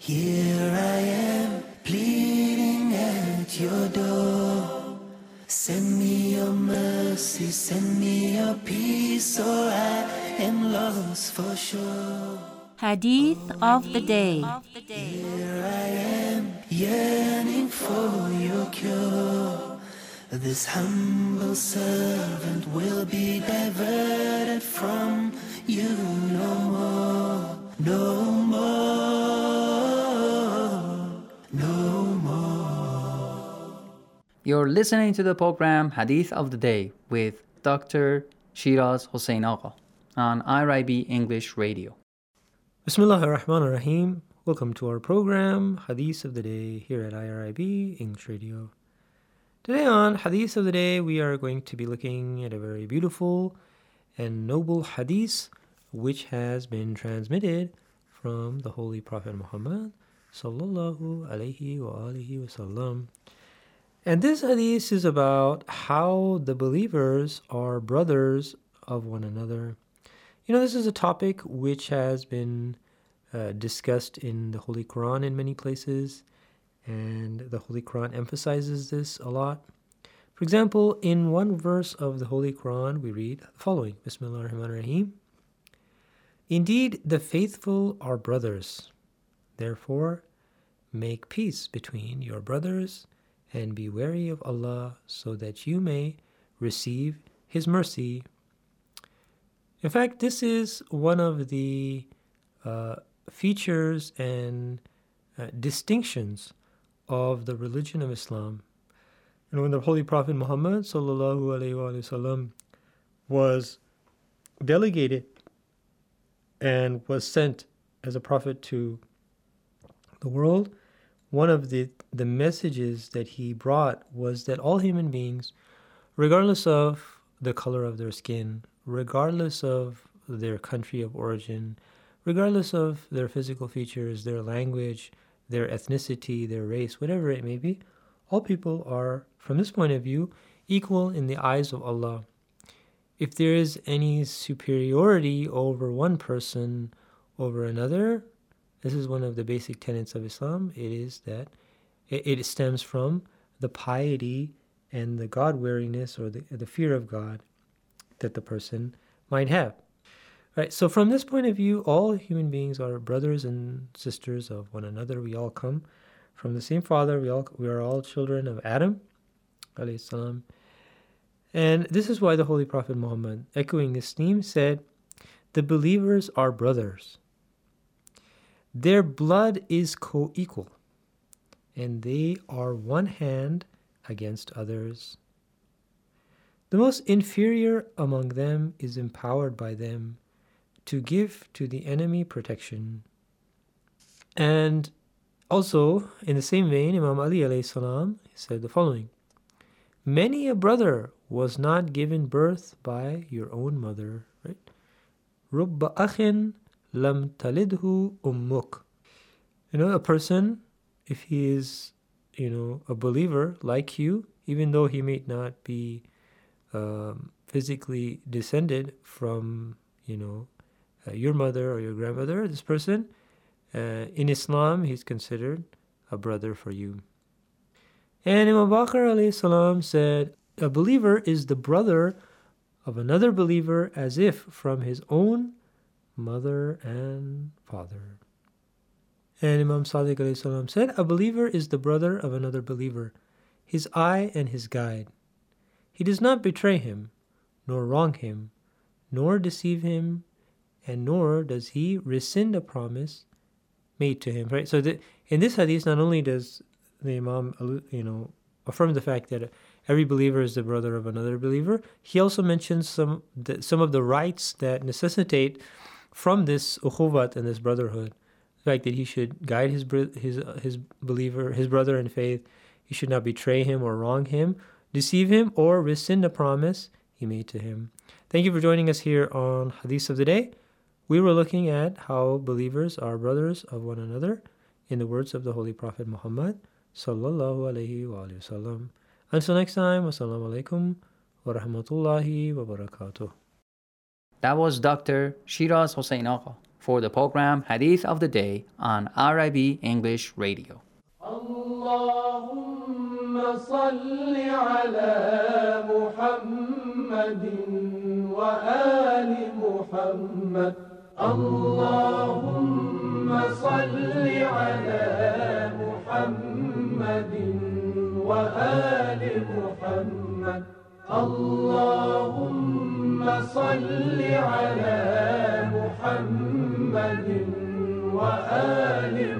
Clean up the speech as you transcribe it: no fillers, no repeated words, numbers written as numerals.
Here I am, pleading at your door. Send me your mercy, send me your peace, or I am lost for sure. Hadith of the Day. Here I am, yearning for your cure. This humble servant will be diverted from you no more, no more, no more. You're listening to the program Hadith of the Day with Dr. Shiraz Hossein Agha on IRIB English Radio. Bismillahir Rahmanir Rahim. Welcome to our program Hadith of the Day here at IRIB English Radio. Today on Hadith of the Day, we are going to be looking at a very beautiful and noble hadith which has been transmitted from the Holy Prophet Muhammad sallallahu alaihi wa alihi wasallam. And this hadith is about how the believers are brothers of one another. You know, this is a topic which has been discussed in the Holy Quran in many places, and the Holy Quran emphasizes this a lot. For example, in one verse of the Holy Quran, we read the following, Bismillahir Rahmanir Rahim. Indeed, the faithful are brothers. Therefore, make peace between your brothers and be wary of Allah so that you may receive His mercy. In fact, this is one of the features and distinctions of the religion of Islam. And when the Holy Prophet Muhammad sallallahu alaihi wasallam was delegated and was sent as a prophet to the world, one of the messages that he brought was that all human beings, regardless of the color of their skin, regardless of their country of origin, regardless of their physical features, their language, their ethnicity, their race, whatever it may be, all people are, from this point of view, equal in the eyes of Allah. If there is any superiority over one person over another, this is one of the basic tenets of Islam, it is that it stems from the piety and the God-wariness or the fear of God that the person might have. Right, so from this point of view, all human beings are brothers and sisters of one another. We all come from the same father. We are all children of Adam, alayhi salam. And this is why the Holy Prophet Muhammad, echoing this theme, said, the believers are brothers. Their blood is co-equal, and they are one hand against others. The most inferior among them is empowered by them to give to the enemy protection. And also, in the same vein, Imam Ali alayhi salam said the following, many a brother was not given birth by your own mother, right? Rubba akhin lam talidhu ummuk. You know, a person, if he is, a believer like you, even though he may not be physically descended from, your mother or your grandmother, this person, in Islam, he's considered a brother for you. And Imam Baqir alayhi salam said, a believer is the brother of another believer as if from his own mother and father. And Imam Sadiq alayhi salam said, a believer is the brother of another believer, his eye and his guide. He does not betray him, nor wrong him, nor deceive him, and nor does he rescind a promise made to him. Right. So in this hadith, not only does the Imam, affirm the fact that every believer is the brother of another believer, he also mentions some of the rights that necessitate from this ukhuwat and this brotherhood. The fact that he should guide his brother in faith, he should not betray him or wrong him, deceive him, or rescind a promise he made to him. Thank you for joining us here on Hadith of the Day. We were looking at how believers are brothers of one another in the words of the Holy Prophet Muhammad sallallahu alaihi wasallam. Until next time, wassalamu alaikum wa rahmatullahi wa barakatuh. That was Dr. Shiraz Hossein Agha for the program Hadith of the Day on RIB English Radio. اللهم صل على محمد وآل محمد اللهم صل على محمد وآل محمد اللهم صل على محمد وآل